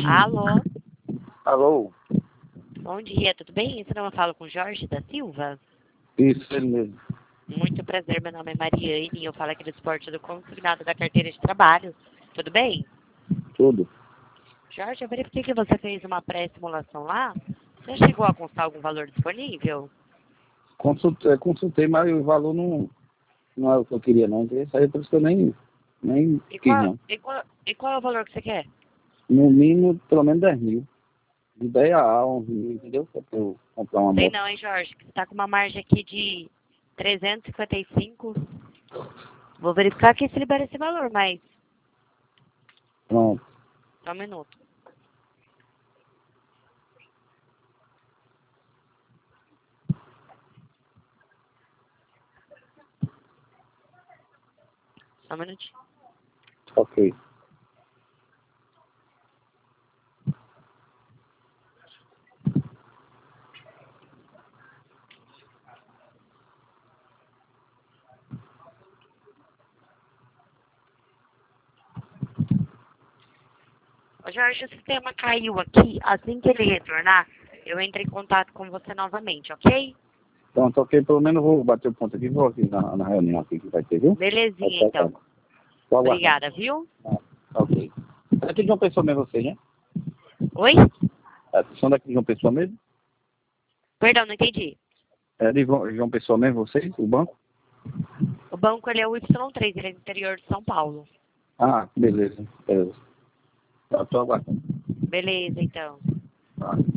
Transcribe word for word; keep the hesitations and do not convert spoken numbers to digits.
Alô? Alô? Bom dia, tudo bem? Você não fala com Jorge da Silva? Isso, ele mesmo. Muito prazer, meu nome é Mariane e eu falo aqui do esporte do consignado da carteira de trabalho. Tudo bem? Tudo. Jorge, eu verifiquei que você fez uma pré-simulação lá. Você chegou a constar algum valor disponível? Consultei, consultei, mas o valor não, não é o que eu queria, não. Isso aí por isso que eu nem, nem E quis, qual, não. e, qual, e qual é o valor que você quer? No mínimo, pelo menos dez mil. De dez a onze mil, entendeu? Pra eu comprar uma Sei moto. não, hein, Jorge? Você está com uma margem aqui de trezentos e cinquenta e cinco. Vou verificar aqui se libera esse valor, mas... Pronto. Só um minuto. Só um minutinho. Ok. Ô, Jorge, o sistema caiu aqui. Assim que ele retornar, eu entro em contato com você novamente, ok? Pronto, ok. Pelo menos eu vou bater o ponto aqui e vou aqui na, na reunião aqui que vai ter, viu? Belezinha, Tá, então. tá. Tô aguardando. Obrigada, viu? Ah, ok. É aqui de uma pessoa mesmo vocês, né? Oi? É, são daqui de uma pessoa mesmo? Perdão, não entendi. É de João de uma pessoa mesmo vocês, o banco? O banco, ele é o Y três, ele é do interior de São Paulo. Ah, beleza. Beleza. Eu tô aguardando. Beleza, então. Ah.